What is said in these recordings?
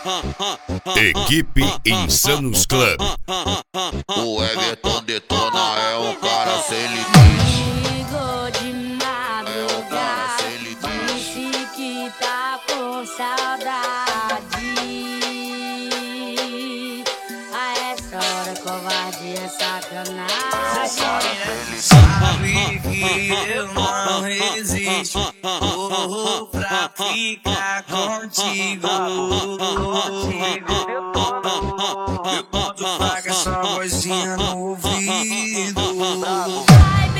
Equipe Insanos Club. O Everton detona, é um cara sem limite. Ligou de madrugada, disse que tá com saudade. A essa hora covardia é sacanagem. Sabe que eu não resisto, corro pra ficar contigo. Eu boto fraca essa vozinha no ouvido. Vai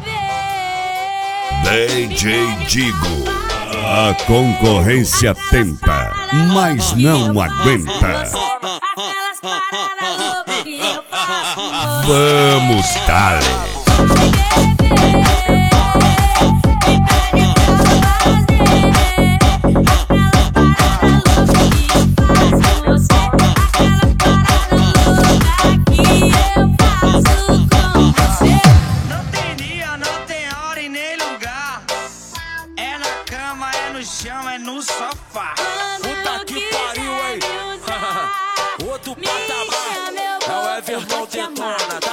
beber, DJ Digo. A concorrência tenta, mas não aguenta. aquelas paradas loucas que eu faço com você. Vamos, dale. Não tem dia, não tem hora e nem lugar. É na cama, é no chão, é no sofá. Puta que pariu, hein? Outro patamar. É o Everton detona, tá?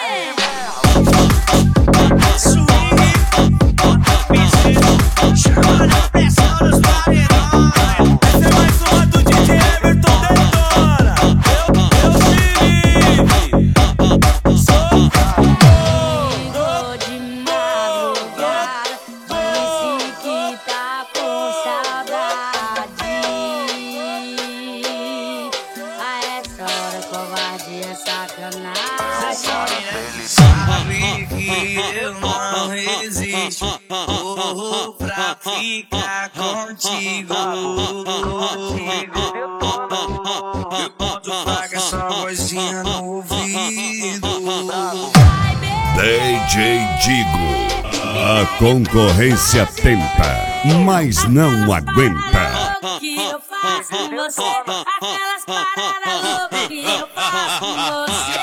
Swing, piseiro, chama na pressão dos paredões. Essa é mais uma do DJ Everton detona. Eu se livre. Sou Ligou de madrugada, disse que tá com saudade. A essa hora covardia é sacanagem. Sabe que eu não resisto, corro pra ficar contigo. Eu boto fraca essa vozinha no ouvido. Vai beber, DJ Digo. A concorrência tenta, mas não aguenta. que eu faço com você. Aquelas paradas loucas que eu faço com você.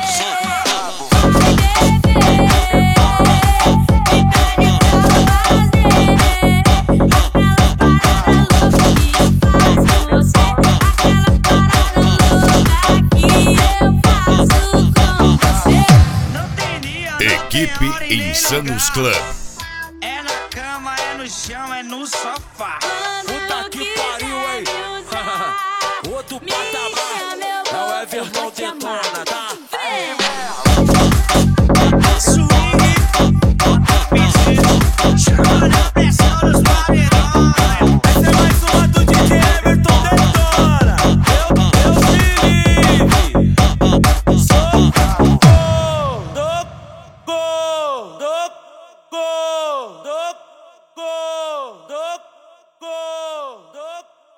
Equipe Insanos Club. É na cama, é no chão, é no sofá. puta que pariu, hein? Outro patamar.